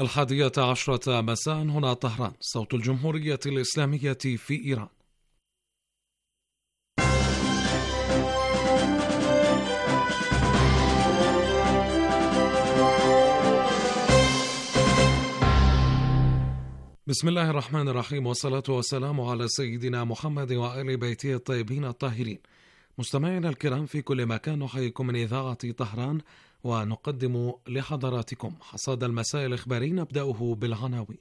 11:00 مساء هنا طهران، صوت الجمهورية الإسلامية في إيران. بسم الله الرحمن الرحيم، والصلاة والسلام على سيدنا محمد وآل بيته الطيبين الطاهرين. مستمعينا الكرام في كل مكان، نحييكم من إذاعة طهران ونقدم لحضراتكم حصاد المساء الإخباري، نبدأه بالعناوين.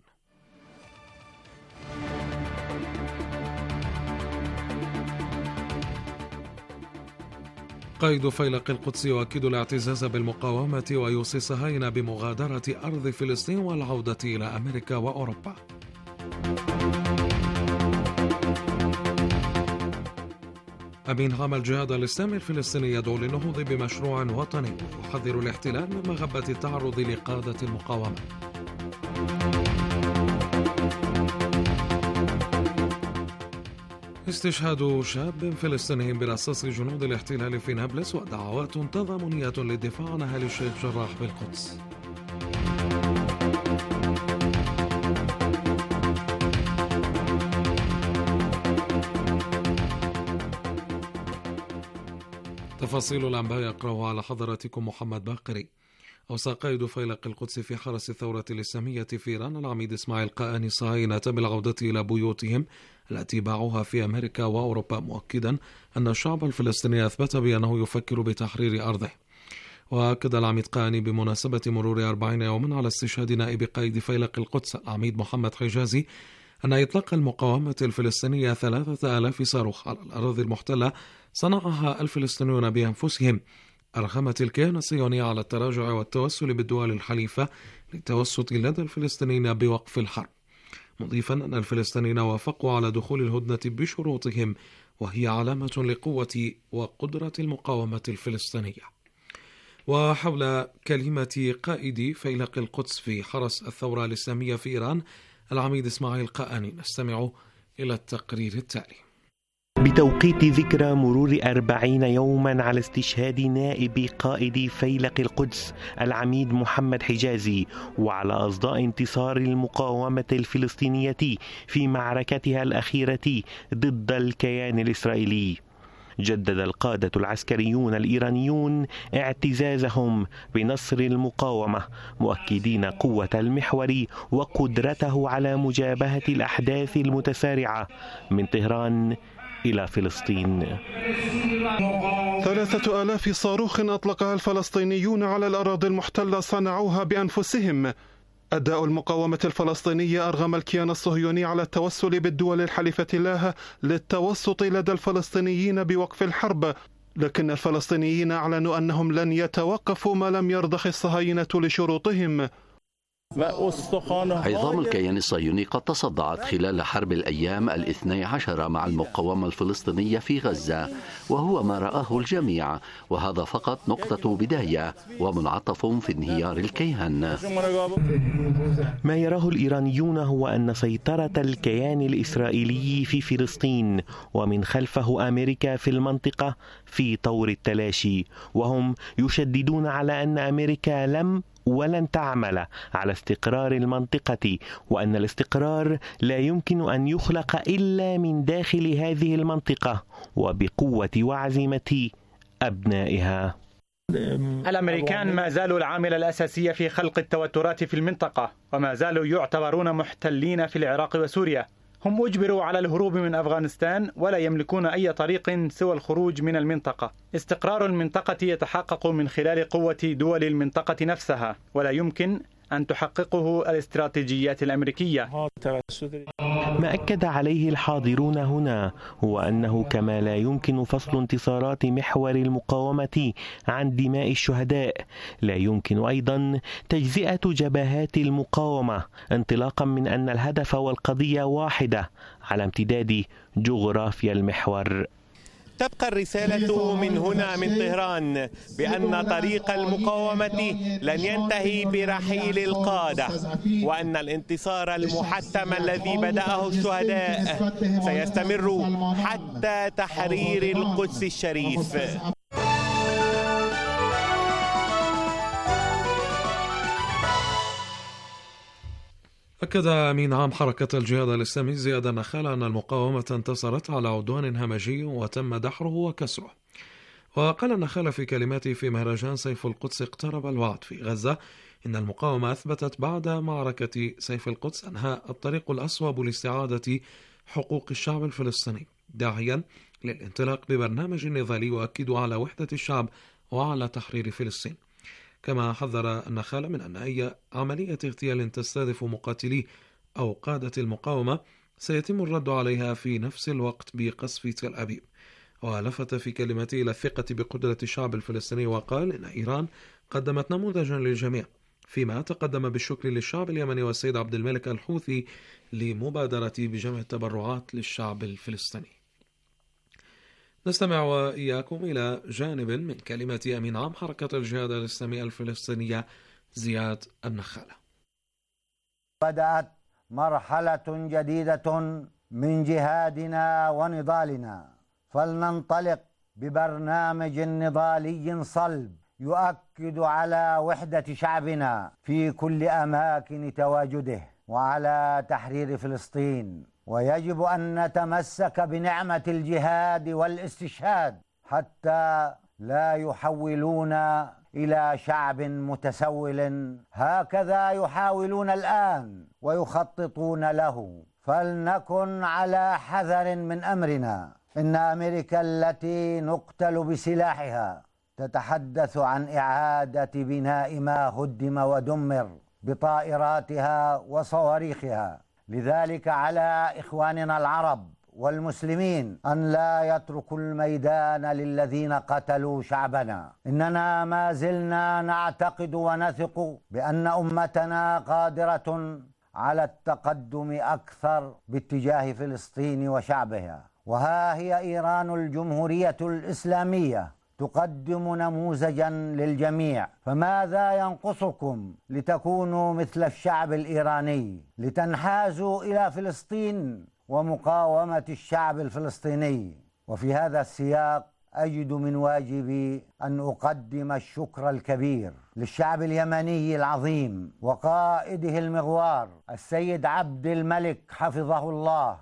قائد فيلق القدس يؤكد الاعتزاز بالمقاومة ويوصي الصهاينة بمغادرة أرض فلسطين والعودة إلى أمريكا وأوروبا. أمين عام الجهاد الإسلامي الفلسطيني يدعو للنهوض بمشروع وطني ويحذر الاحتلال من مغبة التعرض لقادة المقاومة. استشهاد شاب فلسطيني برصاص جنود الاحتلال في نابلس، ودعوات تضامنية للدفاع عن أهالي الشيخ جراح بالقدس. تفاصيل الأنباء يقرأها على حضراتكم محمد باقري. أوصى قائد فيلق القدس في حرس الثورة الإسلامية في إيران العميد إسماعيل قآني الصهاينة بالعودة إلى بيوتهم التي باعوها في أمريكا وأوروبا، مؤكدا أن الشعب الفلسطيني أثبت بأنه يفكر بتحرير أرضه. وأكد العميد قآني بمناسبة مرور 40 يوما على استشهاد نائب قائد فيلق القدس العميد محمد حجازي أن إطلاق المقاومة الفلسطينية 3000 صاروخ على الأراضي المحتلة صنعها الفلسطينيون بأنفسهم، أرغمت الكيان الصهيوني على التراجع والتوسل بالدول الحليفة للتوسط لدى الفلسطينيين بوقف الحرب، مضيفا أن الفلسطينيين وافقوا على دخول الهدنة بشروطهم، وهي علامة لقوة وقدرة المقاومة الفلسطينية. وحول كلمة قائد فيلق القدس في حرس الثورة الإسلامية في إيران العميد إسماعيل قآني، نستمع إلى التقرير التالي. بتوقيت ذكرى مرور 40 يوما على استشهاد نائب قائد فيلق القدس العميد محمد حجازي، وعلى أصداء انتصار المقاومة الفلسطينية في معركتها الأخيرة ضد الكيان الإسرائيلي، جدد القادة العسكريون الإيرانيون اعتزازهم بنصر المقاومة، مؤكدين قوة المحور وقدرته على مجابهة الأحداث المتسارعة من طهران إلى فلسطين. 3000 صاروخ أطلقها الفلسطينيون على الأراضي المحتلة صنعوها بأنفسهم. أداء المقاومة الفلسطينية أرغم الكيان الصهيوني على التوسل بالدول الحليفة له للتوسط لدى الفلسطينيين بوقف الحرب، لكن الفلسطينيين أعلنوا أنهم لن يتوقفوا ما لم يرضخ الصهاينة لشروطهم. عظام الكيان الصهيوني قد تصدعت خلال حرب الأيام 12 مع المقاومة الفلسطينية في غزة، وهو ما رآه الجميع، وهذا فقط نقطة بداية ومنعطف في انهيار الكيان. ما يراه الإيرانيون هو أن سيطرة الكيان الإسرائيلي في فلسطين ومن خلفه أمريكا في المنطقة في طور التلاشي، وهم يشددون على أن أمريكا لم ولن تعمل على استقرار المنطقة، وأن الاستقرار لا يمكن أن يخلق إلا من داخل هذه المنطقة وبقوة وعزيمة أبنائها. الأمريكان ما زالوا العامل الأساسي في خلق التوترات في المنطقة، وما زالوا يعتبرون محتلين في العراق وسوريا. هم أجبروا على الهروب من أفغانستان ولا يملكون أي طريق سوى الخروج من المنطقة. استقرار المنطقة يتحقق من خلال قوة دول المنطقة نفسها، ولا يمكن أن تحققه الاستراتيجيات الأمريكية. ما أكد عليه الحاضرون هنا هو أنه كما لا يمكن فصل انتصارات محور المقاومة عن دماء الشهداء، لا يمكن أيضا تجزئة جبهات المقاومة، انطلاقا من أن الهدف والقضية واحدة على امتداد جغرافيا المحور. تبقى الرسالة من هنا من طهران بأن طريق المقاومة لن ينتهي برحيل القادة، وأن الانتصار المحتم الذي بدأه الشهداء سيستمر حتى تحرير القدس الشريف. أكد أمين عام حركة الجهاد الإسلامي زياد النخالة أن المقاومة انتصرت على عدوان همجي وتم دحره وكسره. وقال النخالة في كلماته في مهرجان سيف القدس اقترب الوعد في غزة إن المقاومة أثبتت بعد معركة سيف القدس أنها الطريق الأصوب لاستعادة حقوق الشعب الفلسطيني، داعيا للانطلاق ببرنامج نضالي يؤكد على وحدة الشعب وعلى تحرير فلسطين. كما حذر النخالة من أن أي عملية اغتيال تستهدف مقاتلي أو قادة المقاومة سيتم الرد عليها في نفس الوقت بقصف تل أبيب. ولفت في كلمته إلى الثقة بقدرة الشعب الفلسطيني وقال إن إيران قدمت نموذجا للجميع، فيما تقدم بالشكر للشعب اليمني والسيد عبد الملك الحوثي لمبادرته بجمع التبرعات للشعب الفلسطيني. نستمع وإياكم إلى جانب من كلمة أمين عام حركة الجهاد الإسلامي الفلسطينية زياد النخالة. بدأت مرحلة جديدة من جهادنا ونضالنا، فلننطلق ببرنامج نضالي صلب يؤكد على وحدة شعبنا في كل أماكن تواجده وعلى تحرير فلسطين. ويجب أن نتمسك بنعمة الجهاد والاستشهاد حتى لا يحولون إلى شعب متسول هكذا يحاولون الآن ويخططون له. فلنكن على حذر من أمرنا. إن أمريكا التي نقتل بسلاحها تتحدث عن إعادة بناء ما هدم ودمر بطائراتها وصواريخها. لذلك على إخواننا العرب والمسلمين أن لا يتركوا الميدان للذين قتلوا شعبنا. إننا ما زلنا نعتقد ونثق بأن أمتنا قادرة على التقدم أكثر باتجاه فلسطين وشعبها. وها هي إيران الجمهورية الإسلامية تقدم نموذجا للجميع، فماذا ينقصكم لتكونوا مثل الشعب الإيراني، لتنحازوا إلى فلسطين ومقاومة الشعب الفلسطيني؟ وفي هذا السياق أجد من واجبي أن أقدم الشكر الكبير للشعب اليمني العظيم وقائده المغوار السيد عبد الملك حفظه الله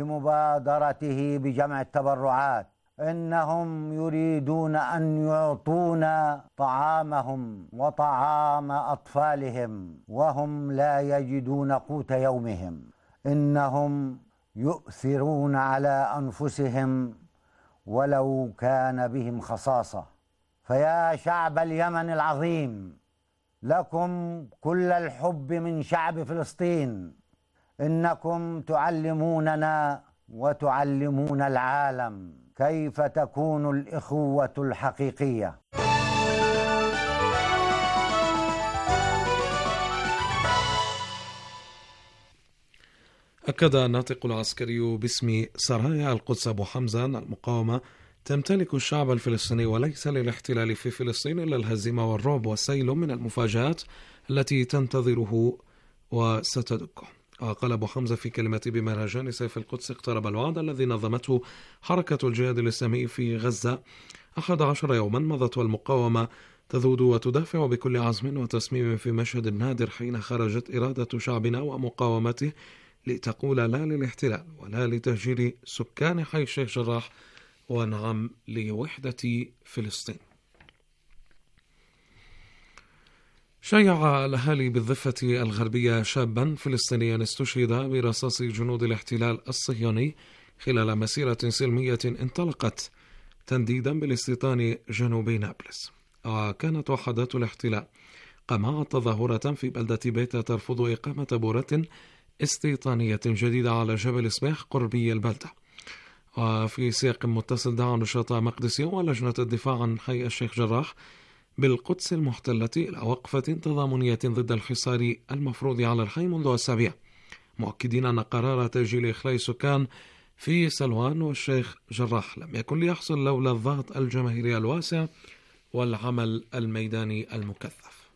لمبادرته بجمع التبرعات. إنهم يريدون أن يعطونا طعامهم وطعام أطفالهم وهم لا يجدون قوت يومهم. إنهم يؤثرون على أنفسهم ولو كان بهم خصاصة. فيا شعب اليمن العظيم، لكم كل الحب من شعب فلسطين. إنكم تعلموننا وتعلمون العالم كيف تكون الإخوة الحقيقية. أكد الناطق العسكري باسم سرايا القدس أبو حمزة أن المقاومة تمتلك الشعب الفلسطيني وليس للاحتلال في فلسطين إلا الهزيمة والرعب والسيل من المفاجآت التي تنتظره وستدكه. وقال أبو حمزة في كلمته بمهرجان سيف القدس اقترب الوعد الذي نظمته حركة الجهاد الإسلامي في غزة 11 يوما مضت والمقاومة تذود وتدافع بكل عزم وتصميم في مشهد نادر حين خرجت إرادة شعبنا ومقاومته لتقول لا للاحتلال ولا لتهجير سكان حي الشيخ جراح ونعم لوحدة فلسطين. شيع الأهالي بالضفة الغربية شابا فلسطينيا استشهد برصاص جنود الاحتلال الصهيوني خلال مسيرة سلمية انطلقت تنديدا بالاستيطان جنوب نابلس. وكانت وحدات الاحتلال قمعت تظاهرة في بلدة بيتا ترفض إقامة بورة استيطانية جديدة على جبل صبيح قربي البلدة. وفي سياق متصل دعا نشطاء مقدسي ولجنة الدفاع عن حي الشيخ جراح بالقدس المحتلة إلى وقفة تضامنية ضد الحصار المفروض على الحي منذ أسابيع، مؤكدين أن قرار تأجيل إخلاء سكان في سلوان والشيخ جراح لم يكن ليحصل لولا الضغط الجماهيري الواسع والعمل الميداني المكثف.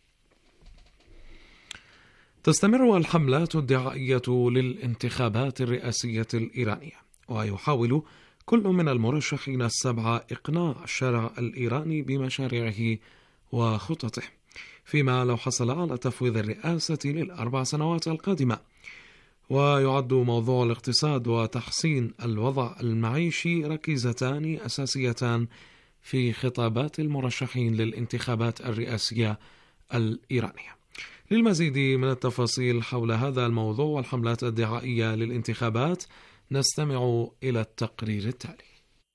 تستمر الحملات الدعائية للانتخابات الرئاسية الإيرانية، ويحاول كل من المرشحين السبعة إقناع الشارع الإيراني بمشاريعه وخططه، فيما لو حصل على تفويض الرئاسة ل4 سنوات القادمة. ويعد موضوع الاقتصاد وتحسين الوضع المعيشي ركيزتان أساسيتان في خطابات المرشحين للانتخابات الرئاسية الإيرانية. للمزيد من التفاصيل حول هذا الموضوع والحملات الدعائية للانتخابات نستمع إلى التقرير التالي.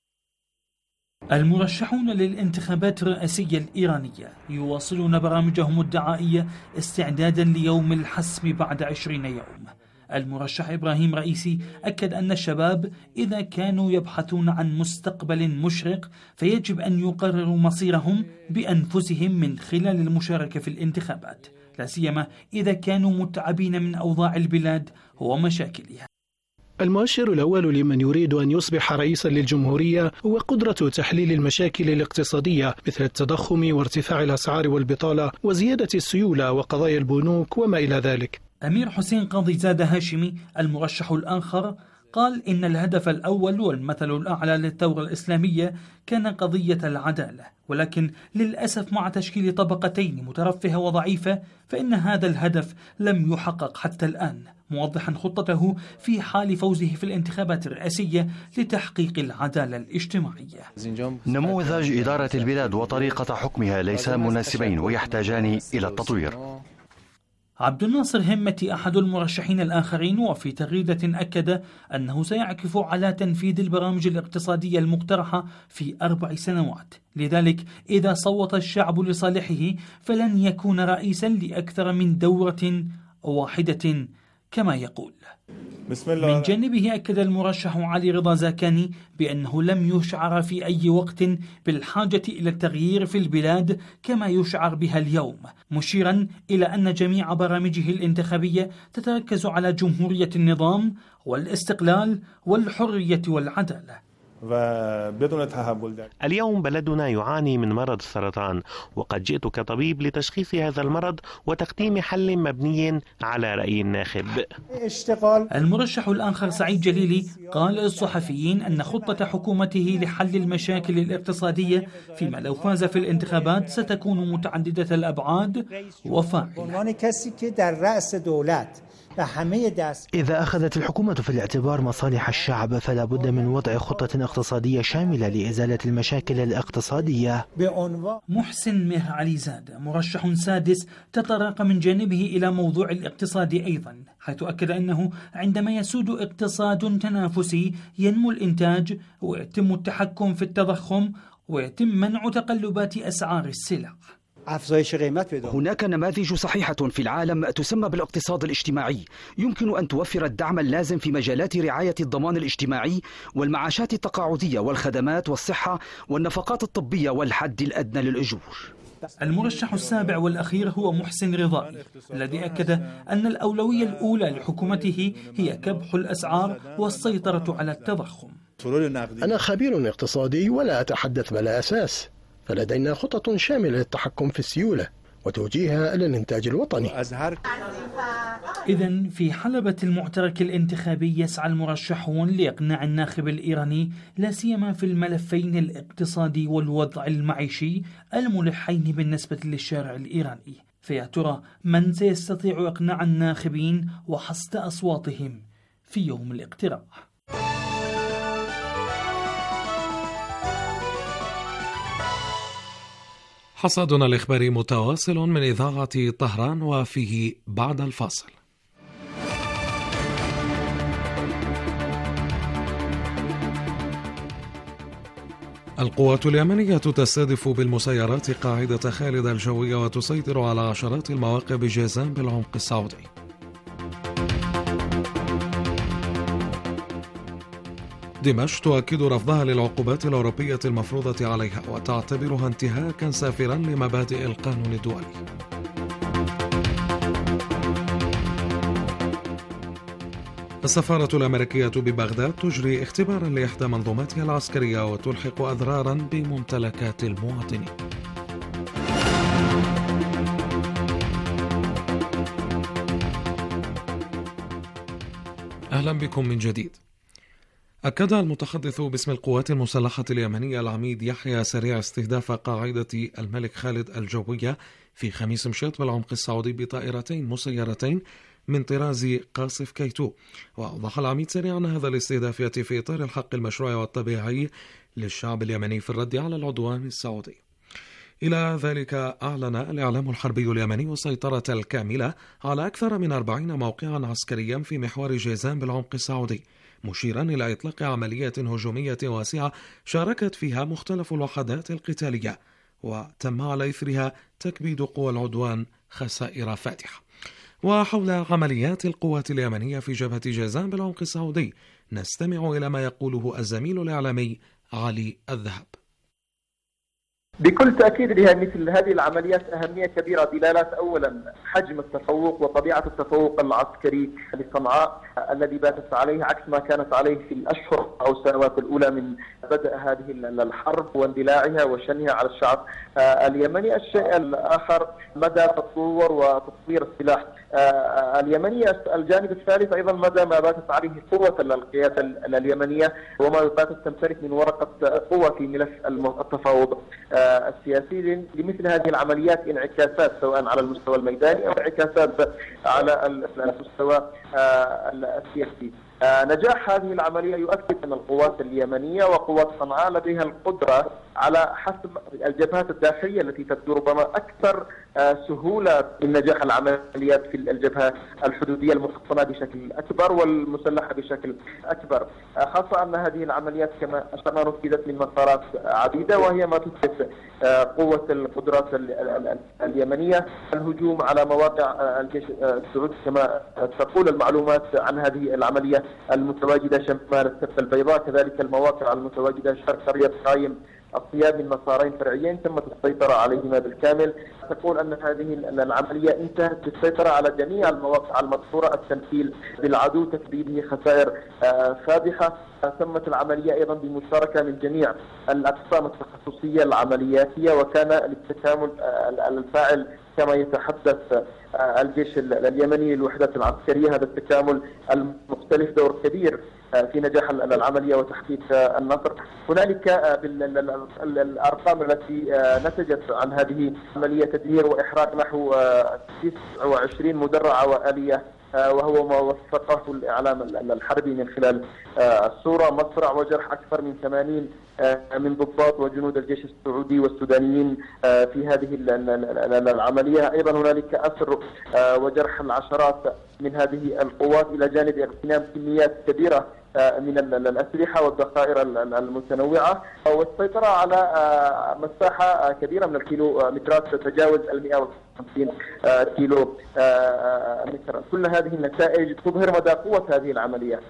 المرشحون للانتخابات الرئاسية الإيرانية يواصلون برامجهم الدعائية استعدادا ليوم الحسم بعد 20 يوم. المرشح إبراهيم رئيسي أكد أن الشباب إذا كانوا يبحثون عن مستقبل مشرق فيجب أن يقرروا مصيرهم بأنفسهم من خلال المشاركة في الانتخابات، لا سيما إذا كانوا متعبين من أوضاع البلاد ومشاكلها. المؤشر الأول لمن يريد أن يصبح رئيسا للجمهورية هو قدرة تحليل المشاكل الاقتصادية مثل التضخم وارتفاع الأسعار والبطالة وزيادة السيولة وقضايا البنوك وما إلى ذلك. أمير حسين قاضي زاد هاشمي المرشح الآخر قال إن الهدف الأول والمثل الأعلى للثورة الإسلامية كان قضية العدالة، ولكن للأسف مع تشكيل طبقتين مترفهة وضعيفة فإن هذا الهدف لم يحقق حتى الآن، موضحا خطته في حال فوزه في الانتخابات الرئاسية لتحقيق العدالة الاجتماعية. نموذج إدارة البلاد وطريقة حكمها ليس مناسبين ويحتاجان إلى التطوير. عبد الناصر همتي أحد المرشحين الآخرين وفي تغريدة أكد أنه سيعكف على تنفيذ البرامج الاقتصادية المقترحة في 4 سنوات، لذلك إذا صوت الشعب لصالحه فلن يكون رئيسا لأكثر من دورة واحدة كما يقول. من جانبه أكد المرشح علي رضا زاكاني بأنه لم يشعر في أي وقت بالحاجة إلى التغيير في البلاد كما يشعر بها اليوم، مشيرا إلى أن جميع برامجه الانتخابية تتركز على جمهورية النظام والاستقلال والحرية والعدالة. اليوم بلدنا يعاني من مرض السرطان، وقد جئت كطبيب لتشخيص هذا المرض وتقديم حل مبني على رأي الناخب. المرشح الآخر سعيد جليلي قال للصحفيين أن خطة حكومته لحل المشاكل الاقتصادية فيما لو فاز في الانتخابات ستكون متعددة الأبعاد وفاعلة. إذا أخذت الحكومة في الاعتبار مصالح الشعب فلا بد من وضع خطة اقتصادية شاملة لإزالة المشاكل الاقتصادية. محسن مهر علي زاد مرشح سادس تطرق من جانبه إلى موضوع الاقتصاد أيضا، حيث أكد أنه عندما يسود اقتصاد تنافسي ينمو الإنتاج ويتم التحكم في التضخم ويتم منع تقلبات أسعار السلع. هناك نماذج صحيحة في العالم تسمى بالاقتصاد الاجتماعي، يمكن أن توفر الدعم اللازم في مجالات رعاية الضمان الاجتماعي والمعاشات التقاعدية والخدمات والصحة والنفقات الطبية والحد الأدنى للأجور. المرشح السابع والأخير هو محسن رضائي الذي أكد أن الأولوية الأولى لحكومته هي كبح الأسعار والسيطرة على التضخم. أنا خبير اقتصادي ولا أتحدث بلا أساس، فلدينا خطط شاملة للتحكم في السيولة وتوجيهها إلى الإنتاج الوطني. إذن في حلبة المعترك الانتخابي يسعى المرشحون لإقناع الناخب الإيراني لا سيما في الملفين الاقتصادي والوضع المعيشي الملحين بالنسبة للشارع الإيراني. فيا ترى من سيستطيع إقناع الناخبين وحصد أصواتهم في يوم الاقتراع؟ حصادنا الإخباري متواصل من إذاعة طهران وفيه بعد الفاصل. القوات اليمنية تستهدف بالمسيرات قاعدة خالد الجوية وتسيطر على عشرات المواقع بجازان بالعمق السعودي. دمشق تؤكد رفضها للعقوبات الأوروبية المفروضة عليها وتعتبرها انتهاكا سافرا لمبادئ القانون الدولي. السفارة الأمريكية ببغداد تجري اختبارا لإحدى منظوماتها العسكرية وتلحق أضرارا بممتلكات المواطنين. أهلا بكم من جديد. أكد المتحدث باسم القوات المسلحة اليمنية العميد يحيى سريع استهداف قاعدة الملك خالد الجوية في خميس مشيط بالعمق السعودي بطائرتين مسيرتين من طراز قاصف كيتو. وأوضح العميد سريعا أن هذا الاستهداف يأتي في إطار الحق المشروع والطبيعي للشعب اليمني في الرد على العدوان السعودي. إلى ذلك أعلن الإعلام الحربي اليمني السيطرة الكاملة على أكثر من 40 موقعا عسكريا في محور جيزان بالعمق السعودي، مشيرا إلى إطلاق عملية هجومية واسعة شاركت فيها مختلف الوحدات القتالية، وتم على إثرها تكبيد قوى العدوان خسائر فادحة. وحول عمليات القوات اليمنية في جبهة جيزان بالعمق السعودي نستمع إلى ما يقوله الزميل الإعلامي علي الذهب. بكل تأكيد لها مثل هذه العمليات أهمية كبيرة، دلالات أولا حجم التفوق وطبيعة التفوق العسكري لصنعاء الذي باتت عليه عكس ما كانت عليه في الأشهر أو السنوات الأولى من بدء هذه الحرب واندلاعها وشنها على الشعب اليمني. الشيء الآخر مدى تطور وتطوير السلاح اليمني. الجانب الثالث أيضا مدى ما باتت عليه قوة القيادة اليمنية وما باتت تمتلك من ورقة قوة في ملف التفاوض السياسي. لمثل هذه العمليات انعكاسات سواء على المستوى الميداني أو انعكاسات على المستوى السياسي. نجاح هذه العملية يؤكد أن القوات اليمنية وقوات صنعاء لديها القدرة على حسب الجبهات الداخلية التي تبدو ربما أكثر سهولة من نجاح العمليات في الجبهة الحدودية المحصنة بشكل أكبر والمسلحة بشكل أكبر، خاصة أن هذه العمليات كما أشرنا نفذت من مسارات عديدة، وهي ما تثبت قوة القدرات اليمنية. الهجوم على مواقع الجيش السعودي كما تقول المعلومات عن هذه العملية المتواجدة شمال السبت البيضاء، كذلك المواقع المتواجدة شرق قرية قايم الصياب من مسارين فرعيين تمت السيطرة عليهما بالكامل. تقول أن هذه العملية انتهت بالسيطرة على جميع المواقع المذكورة، التمثيل بالعدو تكبيده خسائر فادحة. تمت العملية أيضا بمشاركة من جميع الأقسام التخصصية العملياتية، وكان للتكامل الفاعل كما يتحدث الجيش اليمني للوحدات العسكرية هذا التكامل المختلف دور كبير في نجاح العملية وتحقيق النصر. هنالك الأرقام التي نتجت عن هذه العملية تدمير وإحراق نحو 29 مدرعة وآلية، وهو ما وثقه الإعلام الحربي من خلال الصورة. مصرع وجرح أكثر من 80 من ضباط وجنود الجيش السعودي والسودانيين في هذه العملية. أيضا هنالك أسر وجرح العشرات من هذه القوات، إلى جانب اغتنام كميات كبيرة من الأسلحة والذخائر المتنوعة، والسيطرة على مساحة كبيرة من الكيلومترات تتجاوز 150 كيلو متر. كل هذه النتائج تظهر مدى قوة هذه العملية.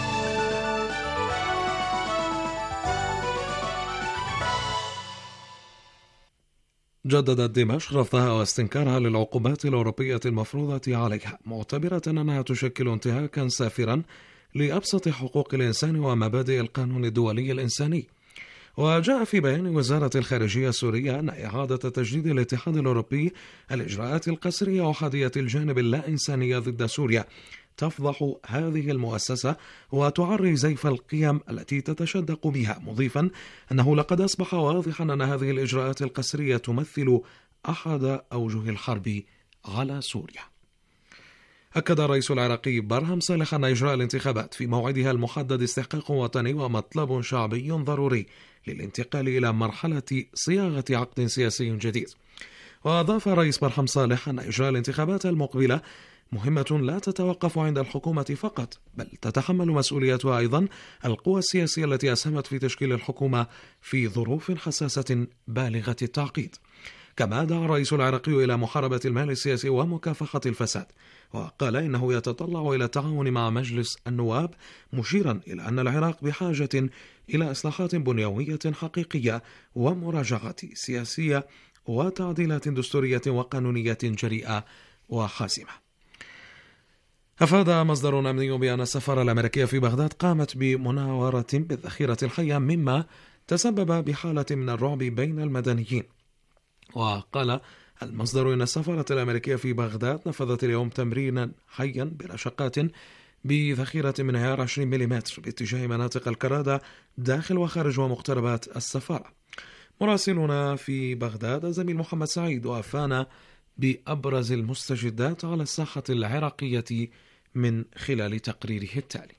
جددت دمشق رفضها واستنكارها للعقوبات الأوروبية المفروضة عليها، معتبرة أنها تشكل انتهاكا سافرا لأبسط حقوق الإنسان ومبادئ القانون الدولي الإنساني. وجاء في بيان وزارة الخارجية السورية أن إعادة تجديد الاتحاد الأوروبي الإجراءات القسرية وحادية الجانب اللا إنسانية ضد سوريا تفضح هذه المؤسسة وتعري زيف القيم التي تتشدق بها، مضيفا أنه لقد أصبح واضحا أن هذه الإجراءات القسرية تمثل أحد أوجه الحرب على سوريا. أكد الرئيس العراقي برهم صالح أن إجراء الانتخابات في موعدها المحدد استحقاق وطني ومطلب شعبي ضروري للانتقال إلى مرحلة صياغة عقد سياسي جديد. وأضاف الرئيس برهم صالح أن إجراء الانتخابات المقبلة مهمة لا تتوقف عند الحكومة فقط، بل تتحمل مسؤوليتها أيضا القوى السياسية التي أسهمت في تشكيل الحكومة في ظروف حساسة بالغة التعقيد. كما دعا الرئيس العراقي إلى محاربة المال السياسي ومكافحة الفساد، وقال إنه يتطلع إلى التعاون مع مجلس النواب، مشيرا إلى أن العراق بحاجة إلى إصلاحات بنيوية حقيقية ومراجعات سياسية وتعديلات دستورية وقانونية جريئة وحاسمة. أفاد مصدر أمني بأن السفارة الأمريكية في بغداد قامت بمناورة بالذخيرة الحية، مما تسبب بحالة من الرعب بين المدنيين. وقال المصدر إن السفارة الأمريكية في بغداد نفذت اليوم تمرينا حيا برشقات بذخيرة من عيار 20 ملم باتجاه مناطق الكرادة داخل وخارج ومقتربات السفارة. مراسلنا في بغداد الزميل محمد سعيد وافانا بأبرز المستجدات على الساحة العراقية من خلال تقريره التالي.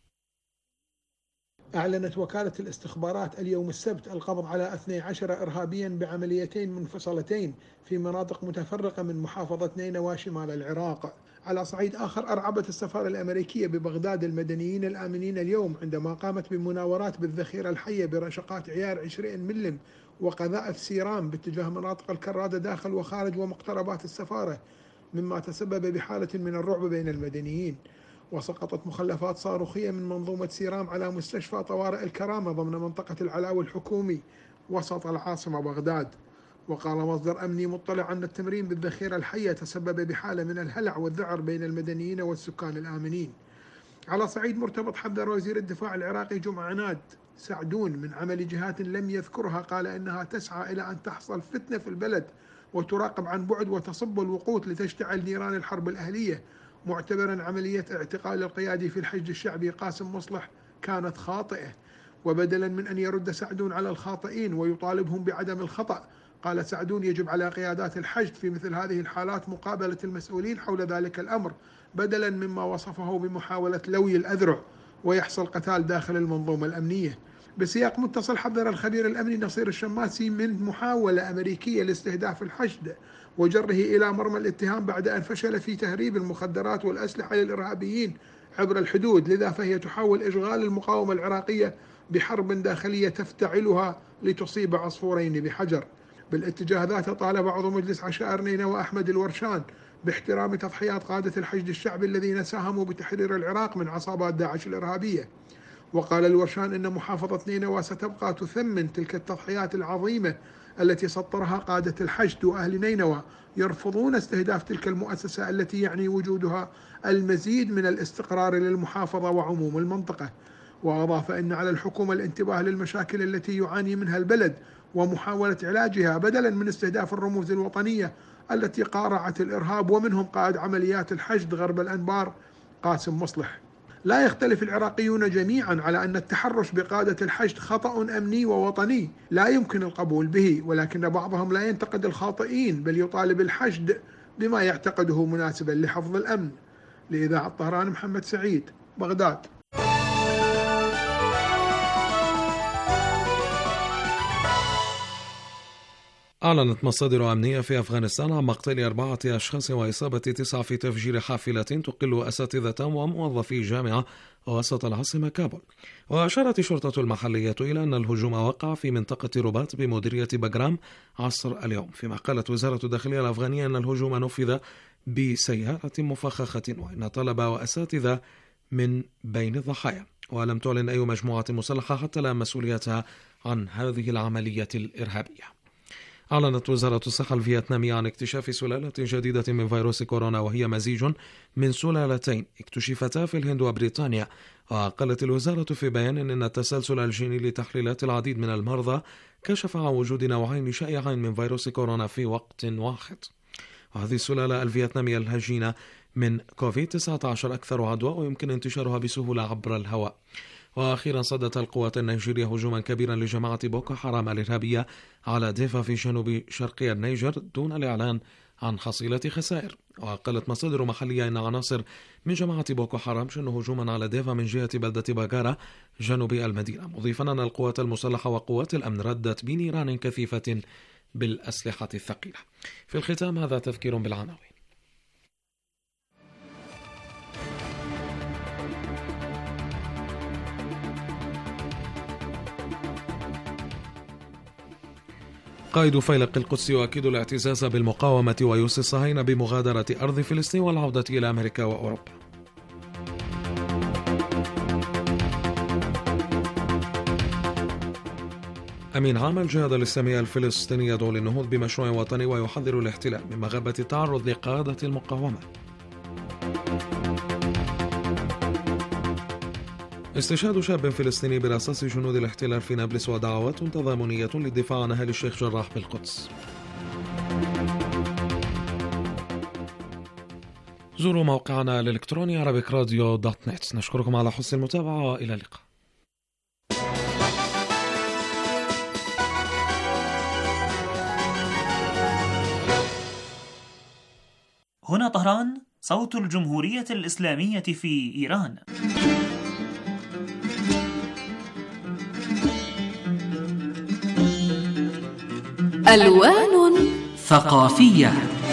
أعلنت وكالة الاستخبارات اليوم السبت القبض على 12 إرهابيا بعمليتين منفصلتين في مناطق متفرقة من محافظة نينوى شمال العراق. على صعيد آخر، أرعبت السفارة الأمريكية ببغداد المدنيين الآمنين اليوم عندما قامت بمناورات بالذخيرة الحية برشقات عيار 20 ملم وقذائف سيرام باتجاه مناطق الكرادة داخل وخارج ومقتربات السفارة، مما تسبب بحالة من الرعب بين المدنيين. وسقطت مخلفات صاروخية من منظومة سيرام على مستشفى طوارئ الكرامة ضمن منطقة العلاوي الحكومي وسط العاصمة بغداد. وقال مصدر أمني مطلع أن التمرين بالذخيرة الحية تسبب بحالة من الهلع والذعر بين المدنيين والسكان الآمنين. على صعيد مرتبط، حذر وزير الدفاع العراقي جمعة عناد سعدون من عمل جهات لم يذكرها، قال إنها تسعى إلى أن تحصل فتنة في البلد وتراقب عن بعد وتصب الوقود لتشتعل نيران الحرب الأهلية، معتبرا عملية اعتقال القيادي في الحشد الشعبي قاسم مصلح كانت خاطئة. وبدلا من أن يرد سعدون على الخاطئين ويطالبهم بعدم الخطأ، قال سعدون يجب على قيادات الحشد في مثل هذه الحالات مقابلة المسؤولين حول ذلك الأمر، بدلا مما وصفه بمحاولة لوي الأذرع ويحصل قتال داخل المنظومة الأمنية. بسياق متصل، حذر الخبير الأمني نصير الشماسي من محاولة أمريكية لاستهداف الحشد وجره إلى مرمى الاتهام بعد أن فشل في تهريب المخدرات والأسلحة للإرهابيين عبر الحدود، لذا فهي تحاول إشغال المقاومة العراقية بحرب داخلية تفتعلها لتصيب عصفورين بحجر. بالاتجاه ذاته، طالب عضو مجلس عشائر نينوى أحمد الورشان باحترام تضحيات قادة الحشد الشعبي الذين ساهموا بتحرير العراق من عصابات داعش الإرهابية. وقال الورشان إن محافظة نينوى ستبقى تثمن تلك التضحيات العظيمة التي سطرها قادة الحشد، وأهل نينوى يرفضون استهداف تلك المؤسسة التي يعني وجودها المزيد من الاستقرار للمحافظة وعموم المنطقة. وأضاف إن على الحكومة الانتباه للمشاكل التي يعاني منها البلد ومحاولة علاجها بدلا من استهداف الرموز الوطنية التي قارعت الإرهاب، ومنهم قائد عمليات الحشد غرب الأنبار قاسم مصلح. لا يختلف العراقيون جميعا على أن التحرش بقادة الحشد خطأ أمني ووطني لا يمكن القبول به، ولكن بعضهم لا ينتقد الخاطئين بل يطالب الحشد بما يعتقده مناسبا لحفظ الأمن. لإذاعة طهران، محمد سعيد، بغداد. أعلنت مصادر أمنية في أفغانستان عن مقتل 4 أشخاص وإصابة 9 في تفجير حافلة تقل أساتذة وموظفي جامعة وسط العاصمة كابول. وأشارت الشرطة المحلية إلى أن الهجوم وقع في منطقة رباط بمديرية بغرام عصر اليوم، فيما قالت وزارة الداخلية الأفغانية أن الهجوم نفذ بسيارة مفخخة وإن طلبة وأساتذة من بين الضحايا. ولم تعلن أي مجموعة مسلحة حتى الآن مسؤوليتها عن هذه العملية الإرهابية. أعلنت وزارة الصحة الفيتنامية عن اكتشاف سلالة جديدة من فيروس كورونا، وهي مزيج من سلالتين اكتشفتا في الهند وبريطانيا. وقالت الوزارة في بيان أن التسلسل الجيني لتحليلات العديد من المرضى كشف عن وجود نوعين شائعين من فيروس كورونا في وقت واحد. وهذه السلالة الفيتنامية الهجينة من كوفيد-19 أكثر عدوى ويمكن انتشارها بسهولة عبر الهواء. وأخيرا صدت القوات النيجيرية هجوما كبيرا لجماعة بوكو حرام الإرهابية على ديفا في جنوب شرقي النيجر دون الإعلان عن حصيلة خسائر. وقالت مصادر محلية أن عناصر من جماعة بوكو حرام شنوا هجوما على ديفا من جهة بلدة باغارا جنوب المدينة، مضيفا أن القوات المسلحة وقوات الأمن ردت بنيران كثيفة بالأسلحة الثقيلة. في الختام هذا تذكير بالعناوين. قائد فيلق القدس يؤكد الاعتزاز بالمقاومة ويوصي الصهاينة بمغادرة أرض فلسطين والعودة إلى أمريكا وأوروبا. أمين عام الجهاد الإسلامي الفلسطيني يدعو للنهوض بمشروع وطني ويحذر الاحتلال من مغبة التعرض لقادة المقاومة. استشهاد شاب فلسطيني برصاص جنود الاحتلال في نابلس ودعوات تضامنية للدفاع عن أهل الشيخ جراح بالقدس. زوروا موقعنا الإلكتروني arabicradio.net. نشكركم على حسن المتابعة وإلى اللقاء. هنا طهران، صوت الجمهورية الإسلامية في إيران. ألوان ثقافية.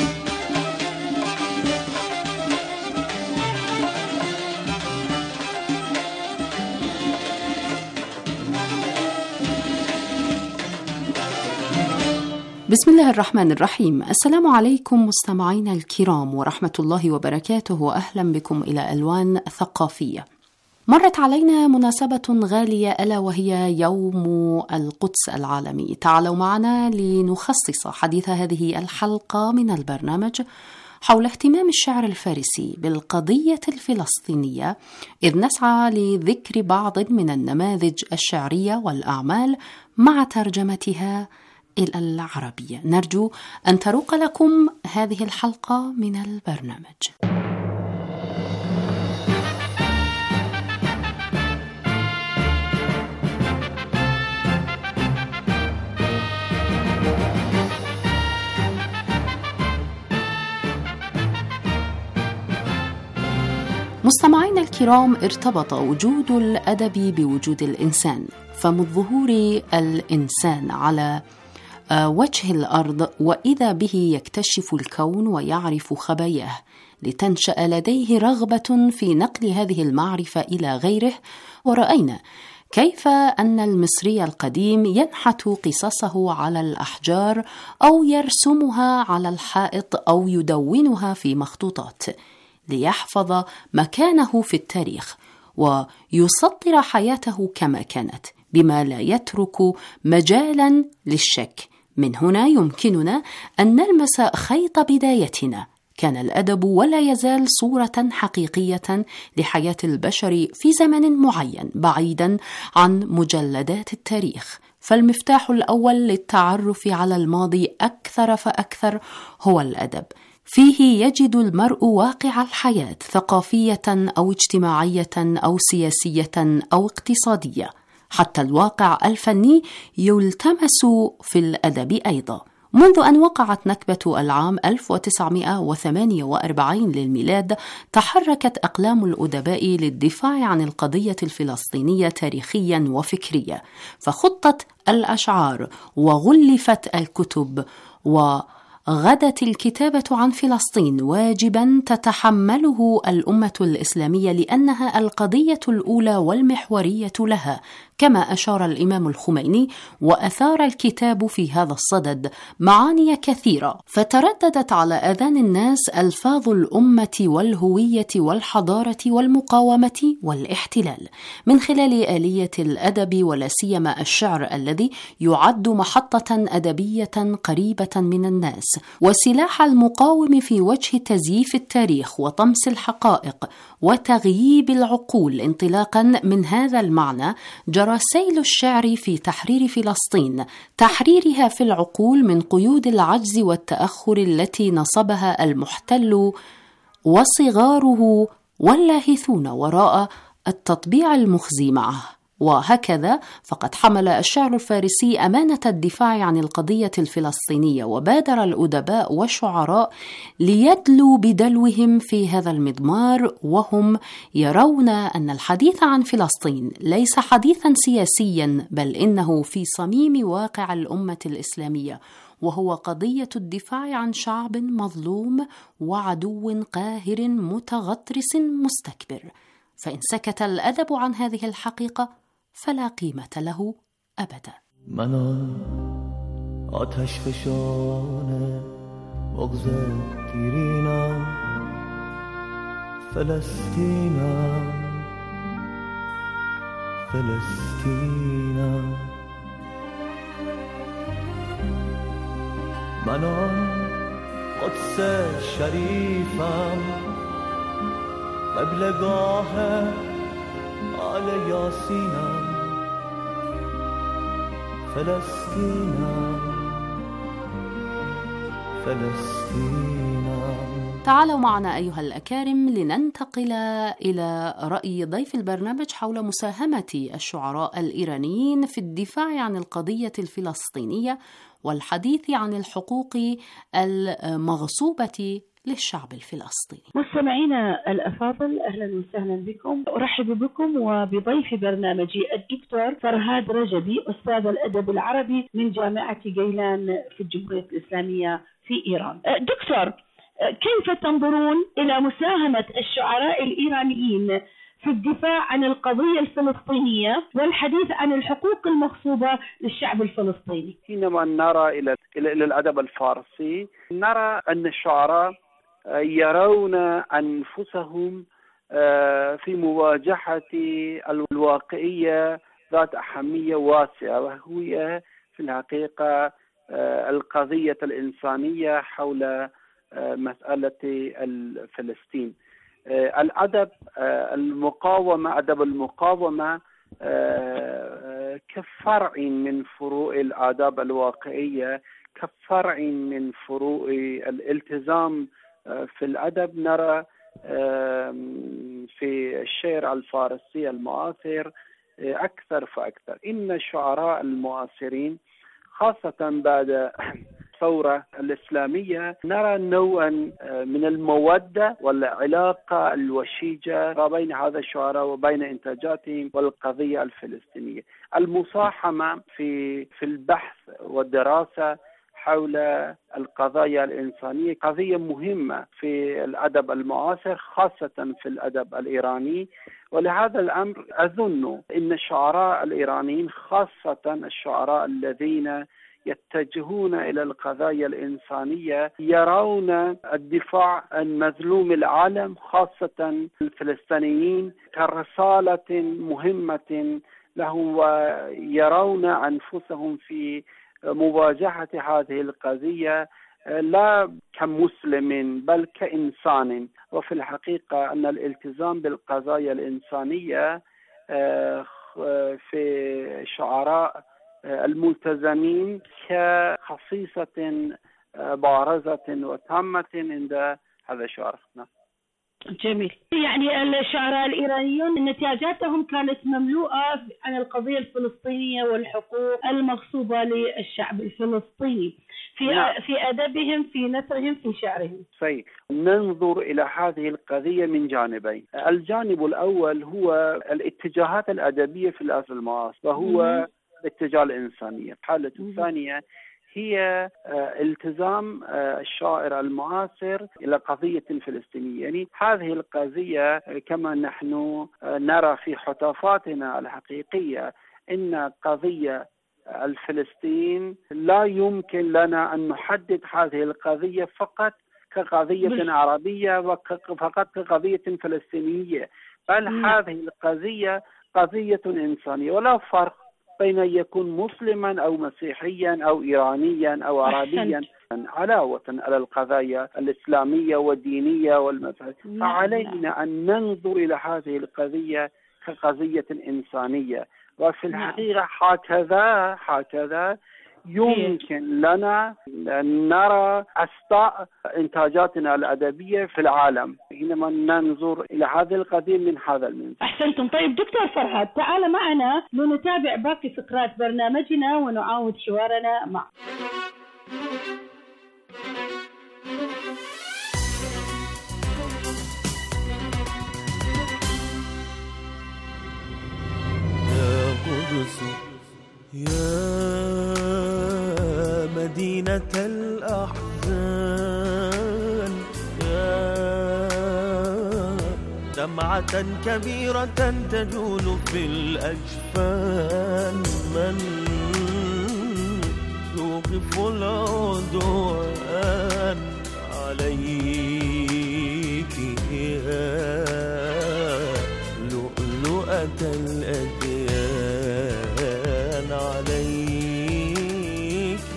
بسم الله الرحمن الرحيم. السلام عليكم مستمعينا الكرام ورحمة الله وبركاته، وأهلا بكم إلى ألوان ثقافية. مرت علينا مناسبة غالية ألا وهي يوم القدس العالمي. تعالوا معنا لنخصص حديث هذه الحلقة من البرنامج حول اهتمام الشعر الفارسي بالقضية الفلسطينية، إذ نسعى لذكر بعض من النماذج الشعرية والأعمال مع ترجمتها إلى العربية. نرجو أن تروق لكم هذه الحلقة من البرنامج. مستمعينا الكرام، ارتبط وجود الأدب بوجود الإنسان، فمن ظهور الإنسان على وجه الأرض وإذا به يكتشف الكون ويعرف خباياه، لتنشأ لديه رغبة في نقل هذه المعرفة إلى غيره. ورأينا كيف أن المصري القديم ينحت قصصه على الأحجار أو يرسمها على الحائط أو يدونها في مخطوطات ليحفظ مكانه في التاريخ ويسطر حياته كما كانت، بما لا يترك مجالا للشك. من هنا يمكننا أن نلمس خيط بدايتنا. كان الأدب ولا يزال صورة حقيقية لحياة البشر في زمن معين بعيدا عن مجلدات التاريخ. فالمفتاح الأول للتعرف على الماضي أكثر فأكثر هو الأدب. فيه يجد المرء واقع الحياة، ثقافية أو اجتماعية أو سياسية أو اقتصادية. حتى الواقع الفني يلتمس في الأدب أيضا. منذ أن وقعت نكبة العام 1948 للميلاد، تحركت أقلام الأدباء للدفاع عن القضية الفلسطينية تاريخيا وفكريا، فخطت الأشعار وغلفت الكتب، وغدت الكتابة عن فلسطين واجبا تتحمله الأمة الإسلامية، لأنها القضية الأولى والمحورية لها، كما أشار الإمام الخميني. وأثار الكتاب في هذا الصدد معاني كثيرة، فترددت على آذان الناس ألفاظ الأمة والهوية والحضارة والمقاومة والاحتلال من خلال آلية الأدب، ولا سيما الشعر الذي يعد محطة أدبية قريبة من الناس وسلاح المقاوم في وجه تزييف التاريخ وطمس الحقائق وتغييب العقول. انطلاقا من هذا المعنى جرى سيل الشعر في تحرير فلسطين، تحريرها في العقول من قيود العجز والتأخر التي نصبها المحتل وصغاره واللاهثون وراء التطبيع المخزي معه. وهكذا فقد حمل الشعر الفارسي أمانة الدفاع عن القضية الفلسطينية، وبادر الأدباء والشعراء ليدلوا بدلوهم في هذا المضمار، وهم يرون أن الحديث عن فلسطين ليس حديثا سياسيا، بل إنه في صميم واقع الأمة الإسلامية، وهو قضية الدفاع عن شعب مظلوم وعدو قاهر متغطرس مستكبر. فإن سكت الأدب عن هذه الحقيقة فلا قيمة له أبدا. من آتش فشان بغض تیرینم، فلسطینم فلسطینم. من قدس شریفم، قبلگاه آل یاسینم، فلسطینم فلسطینم. تعالوا معنا أيها الأكارم لننتقل إلى رأي ضيف البرنامج حول مساهمة الشعراء الإيرانيين في الدفاع عن القضية الفلسطينية والحديث عن الحقوق المغصوبة للشعب الفلسطيني. مستمعينا الأفاضل، أهلا وسهلا بكم. أرحب بكم وبضيف برنامجي الدكتور فرهاد رجبي، أستاذ الأدب العربي من جامعة جيلان في الجمهورية الإسلامية في إيران. دكتور، كيف تنظرون إلى مساهمة الشعراء الإيرانيين في الدفاع عن القضية الفلسطينية والحديث عن الحقوق المغصوبة للشعب الفلسطيني؟ حينما نرى إلى الأدب الفارسي، نرى أن الشعراء يرون أنفسهم في مواجهة الواقعية ذات أهمية واسعة، وهي في الحقيقة القضية الإنسانية حول مسألة فلسطين. الأدب المقاومة، أدب المقاومة كفرع من فروع الآداب الواقعية، كفرع من فروع الالتزام في الأدب. نرى في الشعر الفارسي المعاصر أكثر فأكثر إن الشعراء المعاصرين خاصة بعد الثورة الإسلامية نرى نوعا من المودة والعلاقة الوشيجة بين هذا الشعراء وبين إنتاجاتهم والقضية الفلسطينية. المصاحمة في البحث والدراسة حول القضايا الإنسانية قضية مهمة في الأدب المعاصر، خاصة في الأدب الإيراني. ولهذا الأمر أظن أن الشعراء الإيرانيين، خاصة الشعراء الذين يتجهون إلى القضايا الإنسانية، يرون الدفاع عن مظلوم العالم خاصة الفلسطينيين كرسالة مهمة لهم، ويرون أنفسهم في مواجهة هذه القضية لا كمسلم بل كإنسان. وفي الحقيقة أن الالتزام بالقضايا الإنسانية في شعراء الملتزمين كخصيصة بارزة وتامة عند هذا الشعراء. جميل. يعني الشعراء الإيرانيون نتاجاتهم كانت مملوءة عن القضية الفلسطينية والحقوق المغصوبة للشعب الفلسطيني في أدبهم، في نثرهم، في شعرهم. صحيح. ننظر إلى هذه القضية من جانبين. الجانب الأول هو الاتجاهات الأدبية في العصر المعاصر، وهو الاتجاه الإنسانية. الحالة الثانية هي التزام الشاعر المعاصر إلى قضية فلسطينية. يعني هذه القضية كما نحن نرى في حطافاتنا الحقيقية أن قضية الفلسطين لا يمكن لنا أن نحدد هذه القضية فقط كقضية عربية وفقط كقضية فلسطينية، بل هذه القضية قضية إنسانية، ولا فرق بين أن يكون مسلما أو مسيحيا أو إيرانيا أو عربيا، علاوة على القضايا الإسلامية والدينية والمذهبية. فعلينا أن ننظر إلى هذه القضية كقضية إنسانية. وفي الحقيقة هكذا يمكن لنا أن نرى أسطاء إنتاجاتنا الأدبية في العالم حينما ننظر إلى هذه القضية من هذا المنظور. أحسنتم. طيب دكتور فرهاد، تعال معنا لنتابع باقي فقرات برنامجنا ونعاود حوارنا معك. يا قدس يا مدينة الأحزان، يا دمعة كبيرة تجول في الأجفان، من يوقف العدوان عليك يا لؤلؤة الأديان، عليك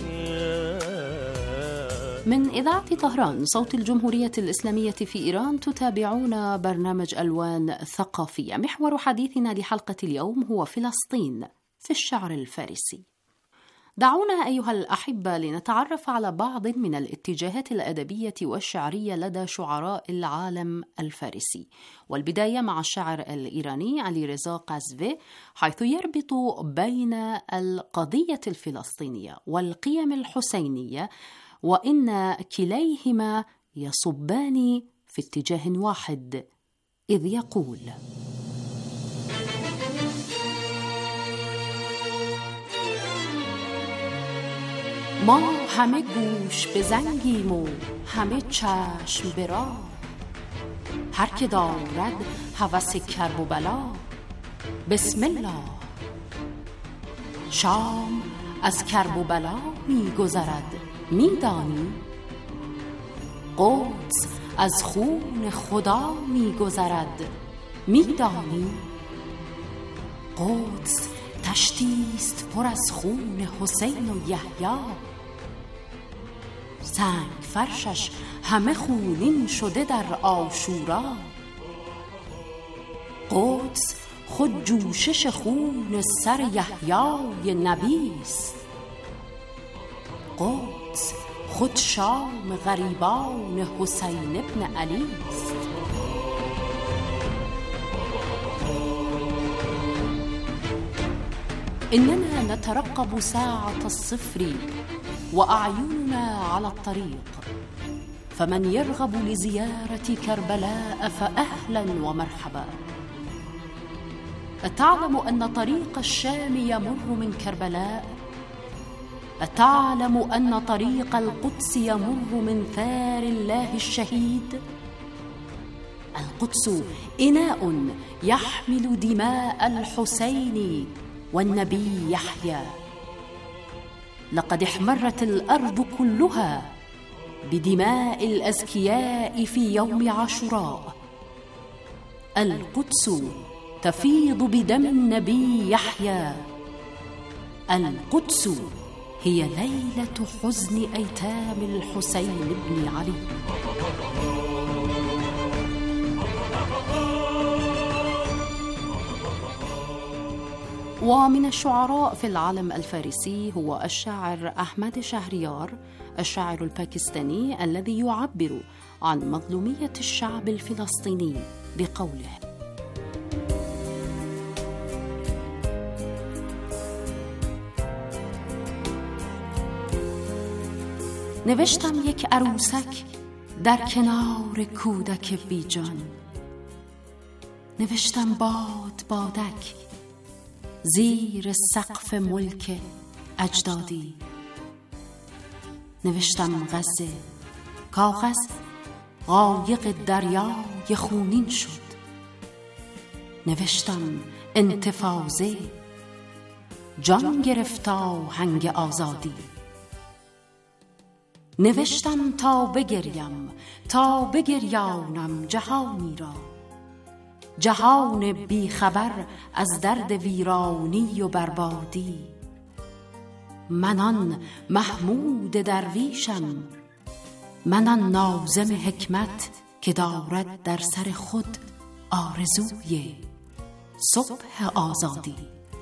من إذاعة طهران صوت الجمهورية الإسلامية في إيران تتابعون برنامج ألوان ثقافية. محور حديثنا لحلقة اليوم هو فلسطين في الشعر الفارسي. دعونا أيها الأحبة لنتعرف على بعض من الاتجاهات الأدبية والشعرية لدى شعراء العالم الفارسي، والبداية مع الشاعر الإيراني علي رضا قزوي، حيث يربط بين القضية الفلسطينية والقيم الحسينية، وإن كليهما يصبان في اتجاه واحد، إذ يقول: ما همه گوش بزنگیم و همه چشم برا، هر که دارد هوس کرب و بلا، بسم الله. شام از کرب و بلا می گذرد، می دانی؟ قدس از خون خدا می گذرد، می دانی؟ قدس تشتیست پر از خون حسین و یحیی، سنگ فرشش همه خونین شده در عاشورا. قدس خود جوشش خون سر یحیی نبیست، قدس خود شام غریبان حسین ابن علی است. إننا نترقب ساعة الصفر وأعيننا على الطريق، فمن يرغب لزيارة كربلاء فأهلا ومرحبا. أتعلم أن طريق الشام يمر من كربلاء؟ أتعلم أن طريق القدس يمر من ثار الله الشهيد؟ القدس إناء يحمل دماء الحسين والنبي يحيى. لقد احمرت الأرض كلها بدماء الأزكياء في يوم عاشوراء. القدس تفيض بدم النبي يحيى. القدس هي ليلة حزن أيتام الحسين بن علي. ومن الشعراء في العالم الفارسي هو الشاعر أحمد شهريار، الشاعر الباكستاني الذي يعبر عن مظلومية الشعب الفلسطيني بقوله: نوشتم یک عروسک در کنار کودک بیجان، نوشتم باد بادک زیر سقف ملک اجدادی، نوشتم غزه کاغذ قایق دریای خونین شد، نوشتم انتفاضه جان گرفت آهنگ آزادی، نوشتم تا بگریم تا بگریانم جهانی را، جهان بیخبر از درد ویرانی و بربادی. من آن محمود درویشم، من آن ناظم حکمت که دارد در سر خود آرزوی صبح آزادی.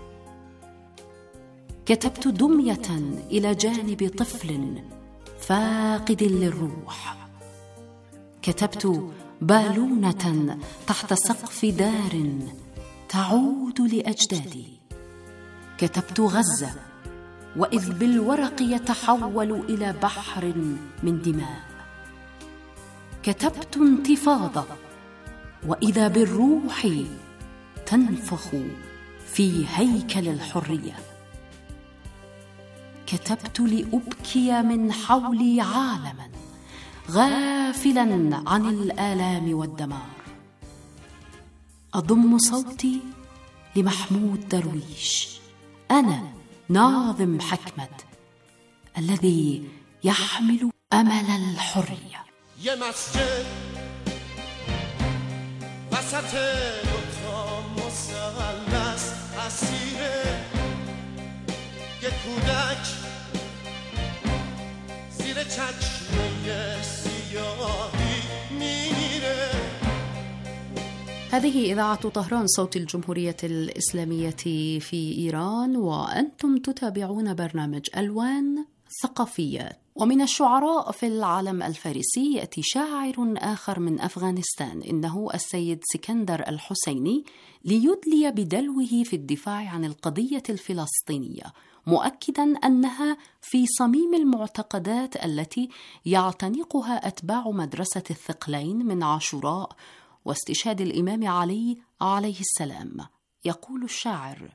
كتبت دمية إلى جانب طفل فاقد للروح، كتبت بالونة تحت سقف دار تعود لأجدادي، كتبت غزة وإذ بالورق يتحول إلى بحر من دماء، كتبت انتفاضة وإذا بالروح تنفخ في هيكل الحرية، كتبت لأبكي من حولي عالما غافلا عن الآلام والدمار، أضم صوتي لمحمود درويش، أنا ناظم حكمة الذي يحمل أمل الحرية. یه مسجد وسط دوتا مثلث اسیره، یه کودک زیر چشمه سیاهی میره. هذه إذاعة طهران صوت الجمهورية الإسلامية في إيران، وأنتم تتابعون برنامج ألوان ثقافية. ومن الشعراء في العالم الفارسي يأتي شاعر آخر من أفغانستان إنه السيد سكندر الحسيني ليدلي بدلوه في الدفاع عن القضية الفلسطينية، مؤكدا أنها في صميم المعتقدات التي يعتنقها أتباع مدرسة الثقلين من عاشوراء واستشهاد الإمام علي عليه السلام. يقول الشاعر: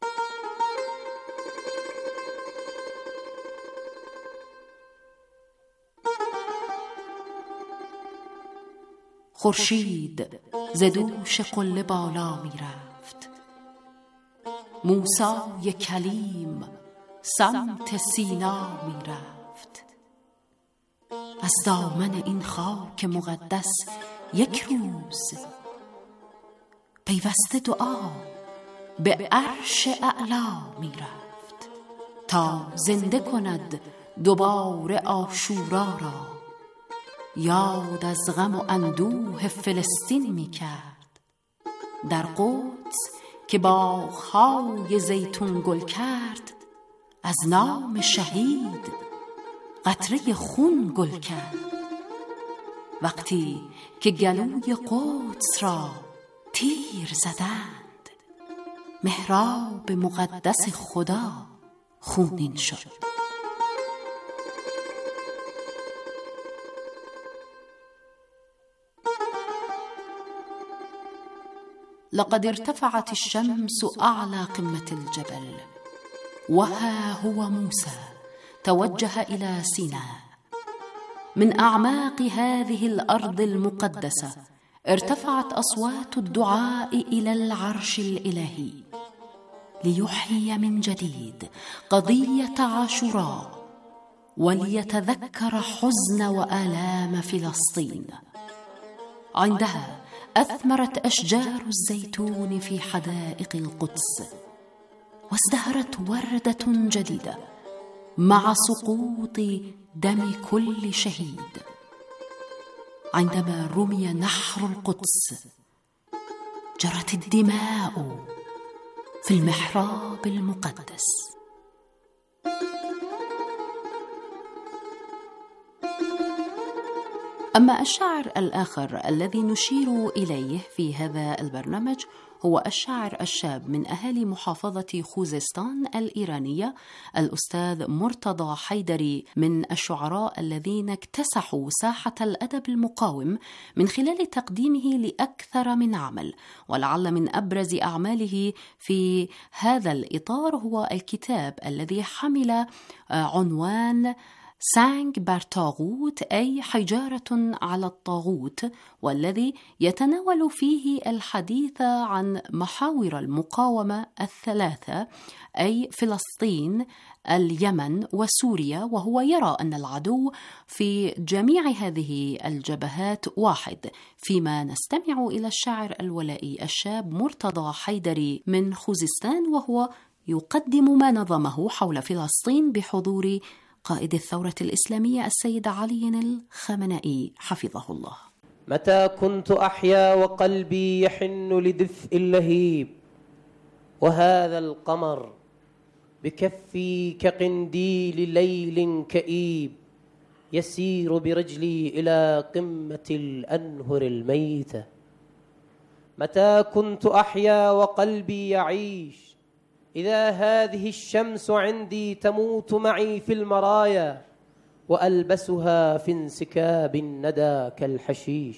خورشید ز دوش قله بالا می رفت، موسی کلیم سمت سینا می رفت. از دامن این خاک مقدس یک روز پیوسته دعا به عرش اعلا می رفت، تا زنده کند دوباره عاشورا را، یاد از غم و اندوه فلسطین می کرد. در قدس که باغ‌های زیتون گل کرد، از نام شهید قطره خون گل کرد. وقتی که گلوی قدس را تیر زدند، محراب مقدس خدا خونین شد. لقد ارتفعت الشمس أعلى قمة الجبل، وها هو موسى توجه إلى سيناء. من أعماق هذه الأرض المقدسة ارتفعت أصوات الدعاء إلى العرش الإلهي ليحيي من جديد قضية عاشوراء، وليتذكر حزن وآلام فلسطين. عندها أثمرت أشجار الزيتون في حدائق القدس، وازدهرت وردة جديدة مع سقوط دم كل شهيد. عندما رمي نحر القدس جرت الدماء في المحراب المقدس. أما الشاعر الآخر الذي نشير إليه في هذا البرنامج هو الشاعر الشاب من أهالي محافظة خوزستان الإيرانية، الأستاذ مرتضى حيدري، من الشعراء الذين اكتسحوا ساحة الأدب المقاوم من خلال تقديمه لأكثر من عمل. ولعل من أبرز أعماله في هذا الإطار هو الكتاب الذي حمل عنوان سنگ بر طاغوت، أي حجارة على الطاغوت، والذي يتناول فيه الحديث عن محاور المقاومة الثلاثة، أي فلسطين، اليمن وسوريا. وهو يرى أن العدو في جميع هذه الجبهات واحد. فيما نستمع إلى الشاعر الولائي الشاب مرتضى حيدري من خوزستان، وهو يقدم ما نظمه حول فلسطين بحضور قائد الثورة الإسلامية السيد علي الخامنئي حفظه الله. متى كنت أحيا وقلبي يحن لدفء اللهيب، وهذا القمر بكفي كقنديل ليل كئيب، يسير برجلي إلى قمة الأنهر الميتة. متى كنت أحيا وقلبي يعيش، إذا هذه الشمس عندي تموت معي في المرايا، وألبسها في انسكاب الندى كالحشيش.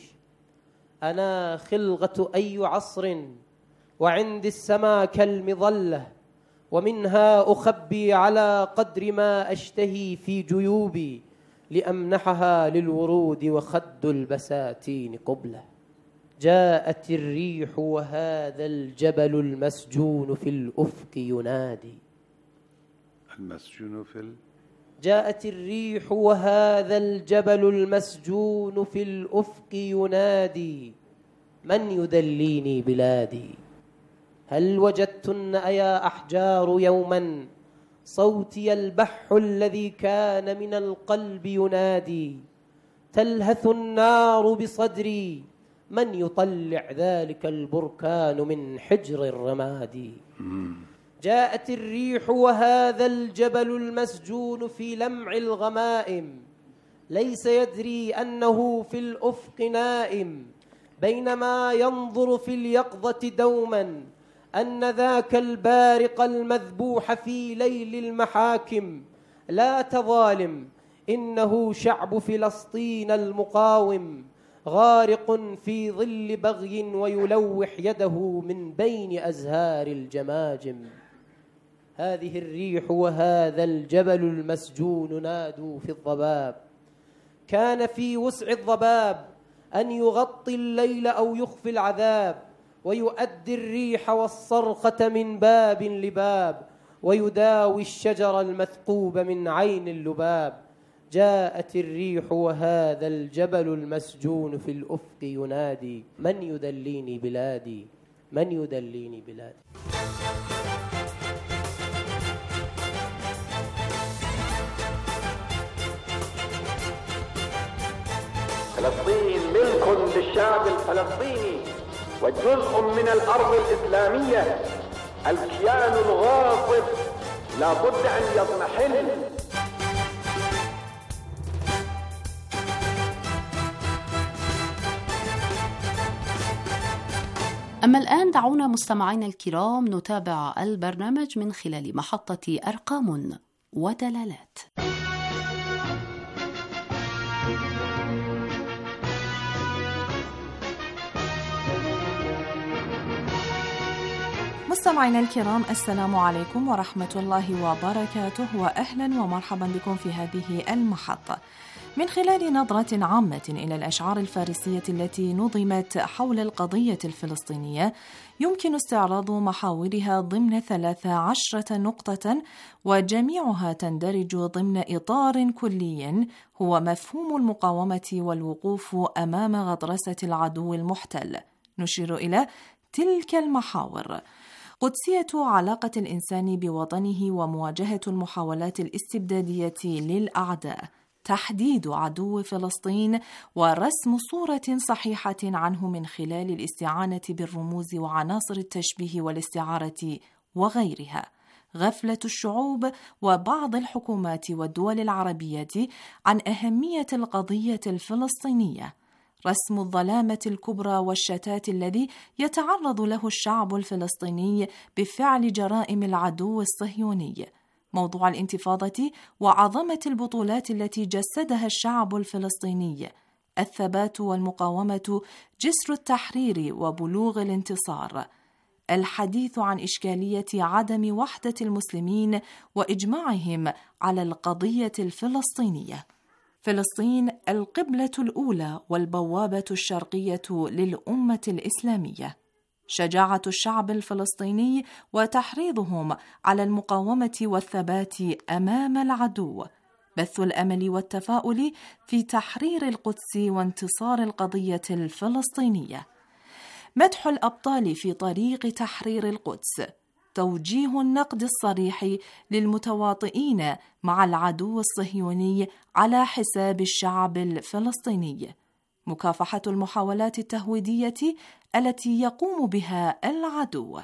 أنا خلغة أي عصر، وعندي السما كالمظلة، ومنها أخبي على قدر ما أشتهي في جيوبي، لأمنحها للورود وخد البساتين قبلة. جاءت الريح وهذا الجبل المسجون في الأفق ينادي. المسجون في جاءت الريح وهذا الجبل المسجون في الأفق ينادي، من يدليني بلادي؟ هل وجدتن أيا أحجار يوما صوتي البح الذي كان من القلب ينادي؟ تلهث النار بصدري، من يطلع ذلك البركان من حجر الرماد؟ جاءت الريح وهذا الجبل المسجون في لمع الغمائم، ليس يدري أنه في الأفق نائم، بينما ينظر في اليقظة دوما أن ذاك البارق المذبوح في ليل المحاكم لا تظالم، إنه شعب فلسطين المقاوم، غارق في ظل بغي ويلوح يده من بين أزهار الجماجم. هذه الريح وهذا الجبل المسجون نادوا في الضباب، كان في وسع الضباب أن يغطي الليل أو يخفي العذاب، ويؤدي الريح والصرخة من باب لباب، ويداوي الشجر المثقوب من عين اللباب. جاءت الريح وهذا الجبل المسجون في الأفق ينادي من يدليني بلادي، من يدليني بلادي. فلسطين ملك للشعب الفلسطيني وجزء من الأرض الإسلامية. الكيان الغاصب لا بد أن يضمحل. أما الآن دعونا مستمعينا الكرام نتابع البرنامج من خلال محطة أرقام ودلالات. مستمعينا الكرام، السلام عليكم ورحمة الله وبركاته، وأهلا ومرحبا بكم في هذه المحطة. من خلال نظرة عامة إلى الأشعار الفارسية التي نظمت حول القضية الفلسطينية، يمكن استعراض محاورها ضمن 13 نقطة، وجميعها تندرج ضمن إطار كلي هو مفهوم المقاومة والوقوف أمام غطرسة العدو المحتل. نشير إلى تلك المحاور: قدسية علاقة الإنسان بوطنه ومواجهة المحاولات الاستبدادية للأعداء، تحديد عدو فلسطين ورسم صورة صحيحة عنه من خلال الاستعانة بالرموز وعناصر التشبيه والاستعارة وغيرها، غفلة الشعوب وبعض الحكومات والدول العربية عن أهمية القضية الفلسطينية، رسم الظلامة الكبرى والشتات الذي يتعرض له الشعب الفلسطيني بفعل جرائم العدو الصهيوني، موضوع الانتفاضة وعظمة البطولات التي جسدها الشعب الفلسطيني، الثبات والمقاومة جسر التحرير وبلوغ الانتصار، الحديث عن إشكالية عدم وحدة المسلمين وإجماعهم على القضية الفلسطينية. فلسطين القبلة الأولى والبوابة الشرقية للأمة الإسلامية، شجاعة الشعب الفلسطيني وتحريضهم على المقاومة والثبات أمام العدو، بث الأمل والتفاؤل في تحرير القدس وانتصار القضية الفلسطينية، مدح الأبطال في طريق تحرير القدس، توجيه النقد الصريح للمتواطئين مع العدو الصهيوني على حساب الشعب الفلسطيني، مكافحة المحاولات التهويدية التي يقوم بها العدو.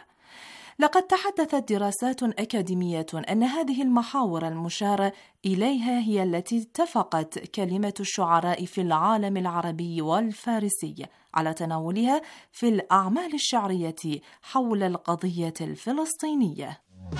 لقد تحدثت دراسات أكاديمية أن هذه المحاور المشار إليها هي التي اتفقت كلمة الشعراء في العالم العربي والفارسي على تناولها في الأعمال الشعرية حول القضية الفلسطينية.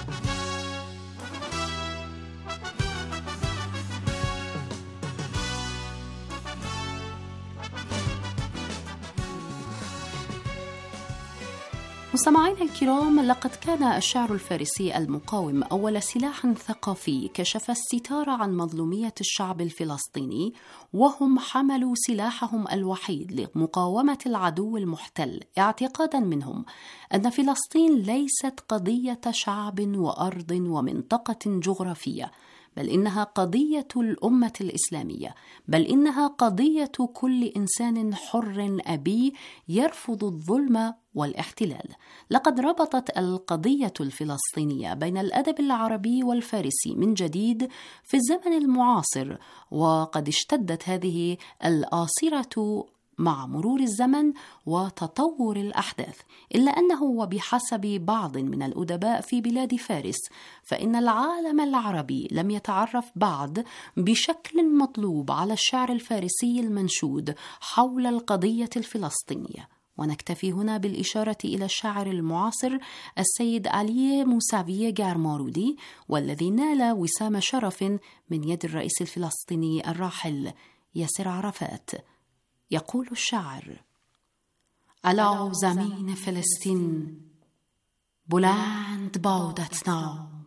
مستمعينا الكرام، لقد كان الشعر الفارسي المقاوم أول سلاح ثقافي كشف الستار عن مظلومية الشعب الفلسطيني، وهم حملوا سلاحهم الوحيد لمقاومة العدو المحتل، اعتقادا منهم أن فلسطين ليست قضية شعب وأرض ومنطقة جغرافية، بل إنها قضية الأمة الإسلامية، بل إنها قضية كل إنسان حر أبي يرفض الظلم والاحتلال. لقد ربطت القضية الفلسطينية بين الأدب العربي والفارسي من جديد في الزمن المعاصر، وقد اشتدت هذه الآثرة مع مرور الزمن وتطور الأحداث، إلا أنه وبحسب بعض من الأدباء في بلاد فارس فإن العالم العربي لم يتعرف بعد بشكل مطلوب على الشعر الفارسي المنشود حول القضية الفلسطينية. ونكتفي هنا بالإشارة إلى الشاعر المعاصر السيد علي موساوي غارمارودي، والذي نال وسام شرف من يد الرئيس الفلسطيني الراحل ياسر عرفات. يقول الشاعر: على زمین فلسطین بلند بادت نام،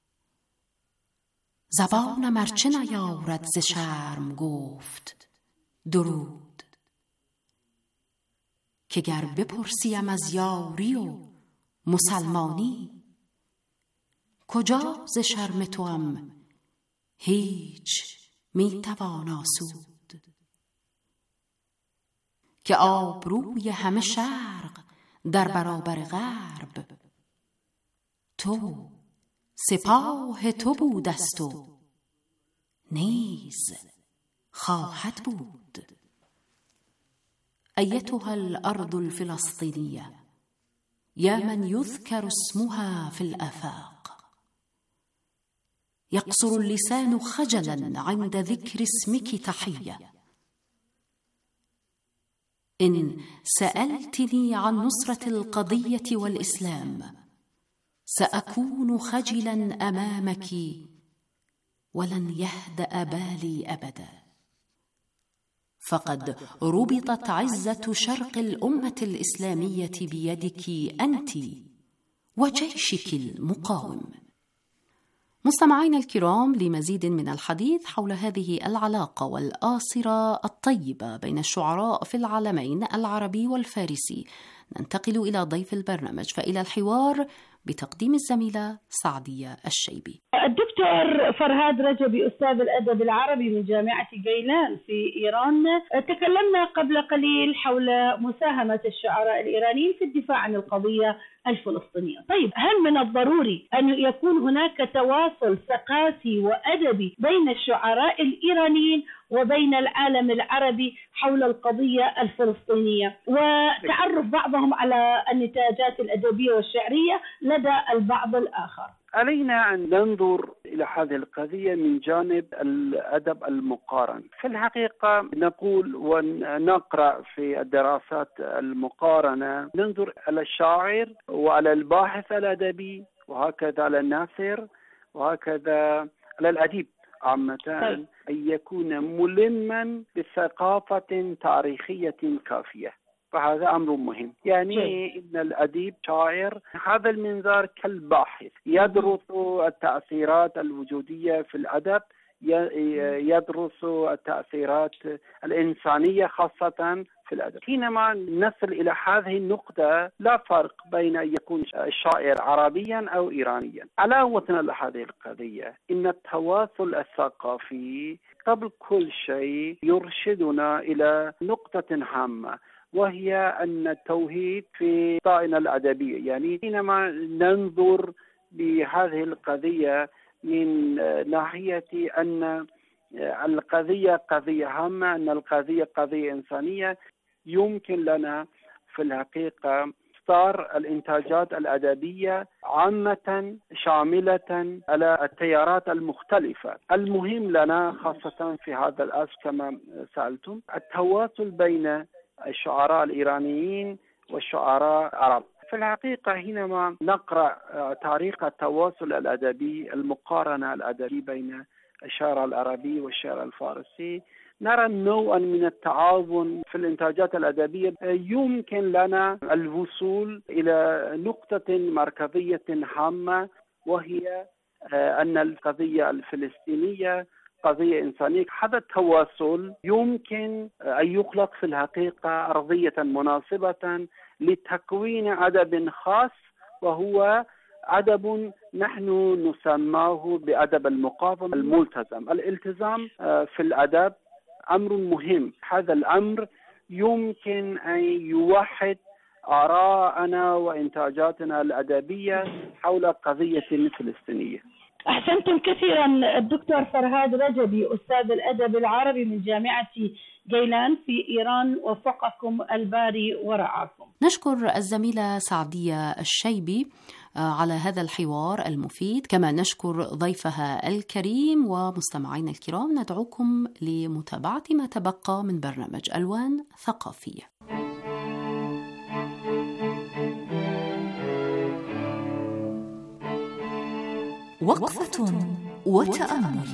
زبانم ارچه نیارد ز شرم گفت درود، که گر بپرسیم از یاری و مسلمانی، کجا ز شرم توام هیچ میتوان آسود، که آبروی همه شرق در برابر غرب، تو سپاه تو بود است و نیز خواهد بود. أيتها الأرض الفلسطينية يا من يذكر اسمها في الآفاق، يقصر اللسان خجلا عند ذكر اسمك تحية، إن سألتني عن نصرة القضية والإسلام سأكون خجلا أمامك ولن يهدأ بالي أبدا، فقد ربطت عزة شرق الأمة الإسلامية بيدك أنت وجيشك المقاوم. مستمعينا الكرام، لمزيد من الحديث حول هذه العلاقة والآصرة الطيبة بين الشعراء في العالمين العربي والفارسي ننتقل إلى ضيف البرنامج، فإلى الحوار بتقديم الزميلة سعدية الشيبي. الدكتور فرهاد رجبي أستاذ الأدب العربي من جامعة جيلان في إيران، تكلمنا قبل قليل حول مساهمة الشعراء الإيرانيين في الدفاع عن القضية الفلسطينية. طيب، هل من الضروري أن يكون هناك تواصل ثقافي وأدبي بين الشعراء الإيرانيين وبين العالم العربي حول القضية الفلسطينية، وتعرف بعضهم على النتاجات الأدبية والشعرية لدى البعض الآخر؟ علينا أن ننظر إلى هذه القضية من جانب الأدب المقارن. في الحقيقة نقول ونقرأ في الدراسات المقارنة، ننظر على الشاعر وعلى الباحث الأدبي وهكذا على الناثر وهكذا على الأديب عامة، أن يكون ملما بثقافة تاريخية كافية، فهذا أمر مهم. يعني إن الأديب شاعر هذا المنظار كالباحث، يدرس التأثيرات الوجودية في الأدب، يدرس التأثيرات الإنسانية خاصة في الأدب. حينما نصل إلى هذه النقطة لا فرق بين أن يكون الشاعر عربيا أو إيرانيا. علاوة على هذه القضية، إن التواصل الثقافي قبل كل شيء يرشدنا إلى نقطة هامة، وهي أن التوحيد في طائنا الأدبية. يعني حينما ننظر بهذه القضية من ناحية أن القضية قضية هامة، أن القضية قضية إنسانية، يمكن لنا في الحقيقة اختار الإنتاجات الأدبية عامة شاملة على التيارات المختلفة. المهم لنا خاصة في هذا الأسف كما سألتم التواصل بين الشعراء الإيرانيين والشعراء العرب. في الحقيقة حينما نقرأ تاريخ التواصل الأدبي، المقارنة الأدبية بين الشعر العربي والشعر الفارسي، نرى نوعا من التعاون في الإنتاجات الأدبية. يمكن لنا الوصول إلى نقطة مركزية هامة، وهي أن القضية الفلسطينية قضية إنسانية. هذا التواصل يمكن أن يخلق في الحقيقة أرضية مناسبة لتكوين أدب خاص، وهو أدب نحن نسماه بأدب المقاومة الملتزم. الالتزام في الأدب أمر مهم. هذا الأمر يمكن أن يوحد آراءنا وإنتاجاتنا الأدبية حول قضية فلسطينية. أحسنتم كثيرا. الدكتور فرهاد رجبي أستاذ الأدب العربي من جامعة جيلان في إيران، وفقكم الباري ورعاكم. نشكر الزميلة سعدية الشيبي على هذا الحوار المفيد، كما نشكر ضيفها الكريم. ومستمعينا الكرام، ندعوكم لمتابعة ما تبقى من برنامج ألوان ثقافية. وقفة وتأمل.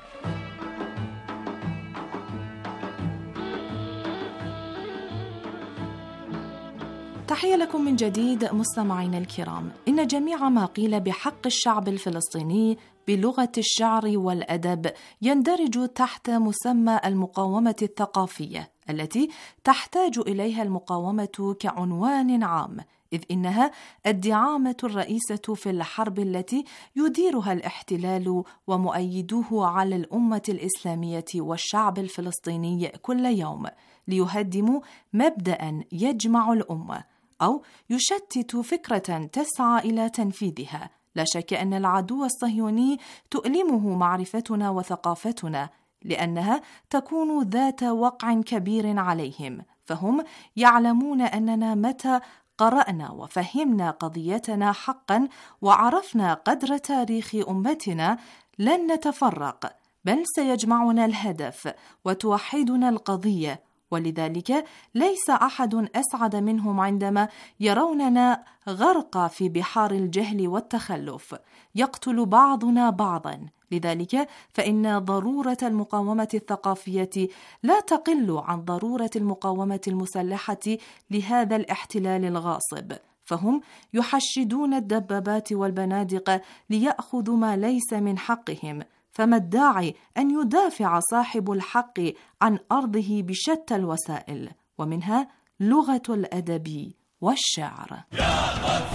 تحية لكم من جديد مستمعينا الكرام. إن جميع ما قيل بحق الشعب الفلسطيني بلغة الشعر والأدب يندرج تحت مسمى المقاومة الثقافية، التي تحتاج إليها المقاومة كعنوان عام، إذ إنها الدعامة الرئيسة في الحرب التي يديرها الاحتلال ومؤيدوه على الأمة الإسلامية والشعب الفلسطيني كل يوم، ليهدموا مبدأ يجمع الأمة أو يشتت فكرة تسعى إلى تنفيذها. لا شك أن العدو الصهيوني تؤلمه معرفتنا وثقافتنا، لأنها تكون ذات وقع كبير عليهم، فهم يعلمون أننا متى قرأنا وفهمنا قضيتنا حقا وعرفنا قدر تاريخ أمتنا لن نتفرق، بل سيجمعنا الهدف وتوحدنا القضية. ولذلك ليس أحد أسعد منهم عندما يروننا غرقى في بحار الجهل والتخلف، يقتل بعضنا بعضا. لذلك فإن ضرورة المقاومة الثقافية لا تقل عن ضرورة المقاومة المسلحة لهذا الاحتلال الغاصب، فهم يحشدون الدبابات والبنادق ليأخذوا ما ليس من حقهم. فما الداعي أن يدافع صاحب الحق عن أرضه بشتى الوسائل، ومنها لغة الأدب والشعر. يا غث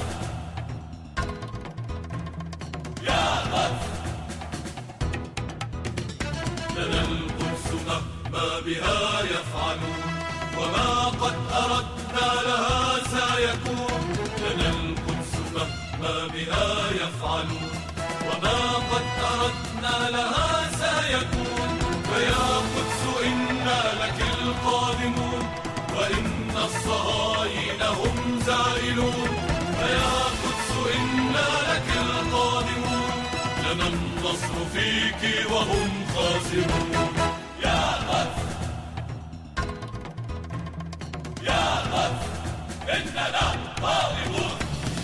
يا غث لنا القدس مهما بها يفعلون، وما قد أردنا لها سيكون. لنا القدس مهما بها يفعلون، وما قد أردنا لها سيكون. فيا قدس إنا لك القادمون، وإن الصهاينة هم زائلون. فيا قدس إنا لك القادمون، لنا النصر فيك وهم خاسرون. يا غث يا غث إننا غالبون.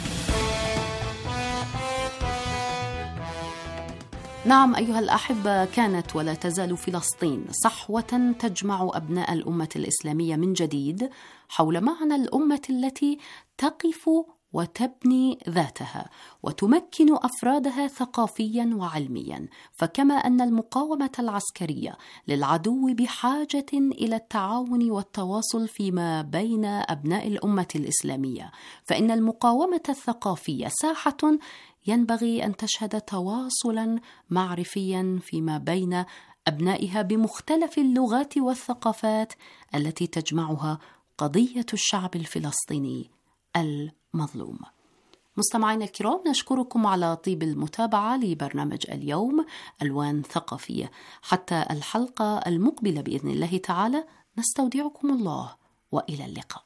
نعم أيها الأحبة، كانت ولا تزال فلسطين صحوة تجمع أبناء الأمة الإسلامية من جديد حول معنى الأمة التي تقف وتبني ذاتها وتمكن أفرادها ثقافيا وعلميا. فكما أن المقاومة العسكرية للعدو بحاجة إلى التعاون والتواصل فيما بين أبناء الأمة الإسلامية، فإن المقاومة الثقافية ساحة ينبغي أن تشهد تواصلا معرفيا فيما بين أبنائها بمختلف اللغات والثقافات التي تجمعها قضية الشعب الفلسطيني المظلوم. مستمعينا الكرام، نشكركم على طيب المتابعة لبرنامج اليوم ألوان ثقافية. حتى الحلقة المقبلة بإذن الله تعالى، نستودعكم الله وإلى اللقاء.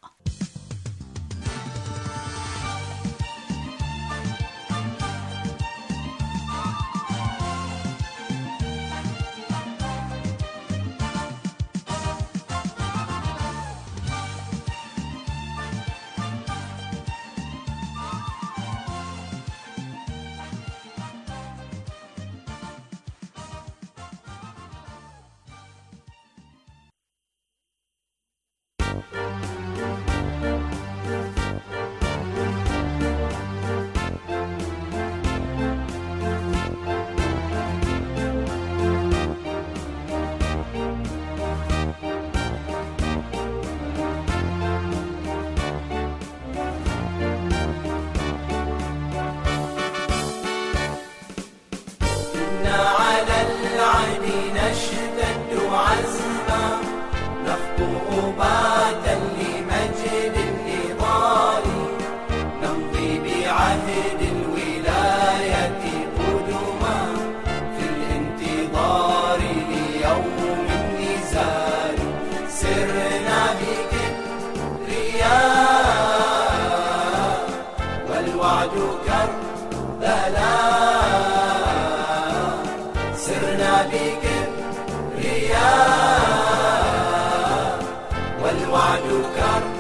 تحيا